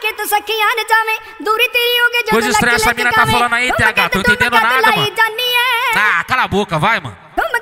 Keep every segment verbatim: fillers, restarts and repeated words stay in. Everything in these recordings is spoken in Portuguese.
Coisa estranha essa mina tá falando aí, T H, tô entendendo nada, mano. Ah, cala a boca, vai, mano.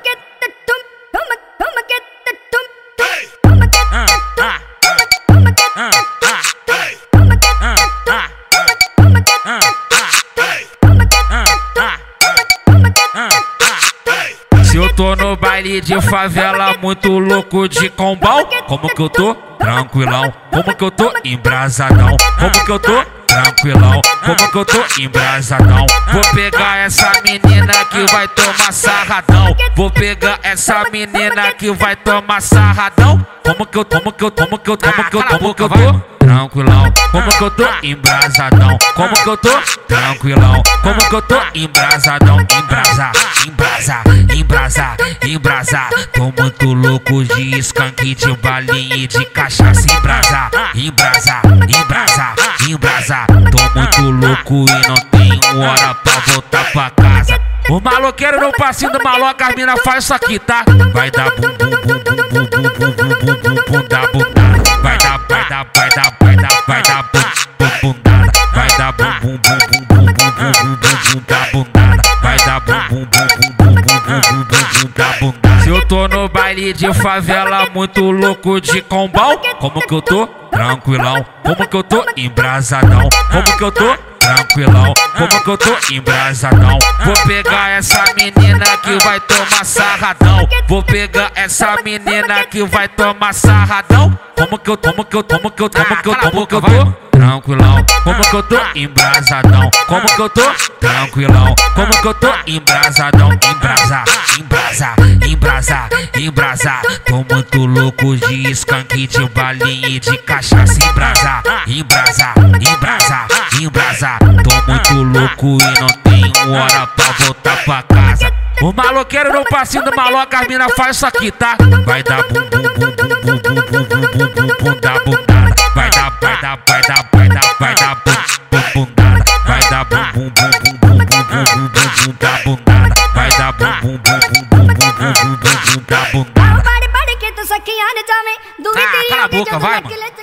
Se eu tô no baile de favela, muito louco de combão, como que eu tô? Tranquilão. Como que eu tô? Embrasadão. Como que eu tô? Tranquilão. Como que eu tô? Embrasadão. Vou pegar essa menina que vai tomar sarradão. Vou pegar essa menina que vai tomar sarradão. Como que eu, como que eu, como que eu, como que eu, como que eu tô? Tranquilão. Como que eu tô? Embrasadão. Como que eu tô? Tranquilão. Como que eu tô? Embrasadão. Embrasa, embrasa, embrasa, embrasa. Tô muito louco de skunk, de balinha e de cachaça. Embrasa, embrasa, embrasa, embrasa. Tô muito louco e não tenho hora pra voltar pra casa. O maloqueiro no passinho do maloca, as mina faz isso aqui, tá? Vai dar bum bum bum bum bum bum bum bum bum bum da bundada. Vai dar, vai dar, vai dar, vai dar, vai dar bum bum bundada. Vai dar bum bum bum bum bum bum bum bum bum da bundada. Vai dar bum bum bum bum bum bum bum bum bum da bundada. Se eu tô no baile de favela, muito louco de combão, como que eu tô? Tranquilão. Como que eu tô? Embrasadão. Como que eu tô? Tranquilão. Como que eu tô? Embrasadão. Vou pegar essa menina que vai tomar sarradão. Vou pegar essa menina que vai tomar sarradão. Como que eu, como que eu, como que eu, como que eu, como que eu tô? Tranquilão. Como que eu tô? Embrasadão. Como que eu tô? Tranquilão. Como que eu tô? Embrasadão. Embrasa, embrasa, embrasa, embrasa. Tô muito louco de skunk, de balinha e de cachaça. Embrasa, embrasa, embrasa, embrasa. Tô muito louco e não tenho hora pra voltar pra casa. O maloqueiro no passinho do maloca, as mina faz isso aqui, tá? Vai dar bum bum bum bum bum bum bum bum bum bum da bundada. Vai dar, vai dar, vai dar, vai dar, vai dar bum bum bundada. Vai dar bum bum bum bum bum bum bum bum bum da bundada. Vai dar bum bum bum bum bum bum bum bum bum da bundada. Ah, cala a boca, vai, mano.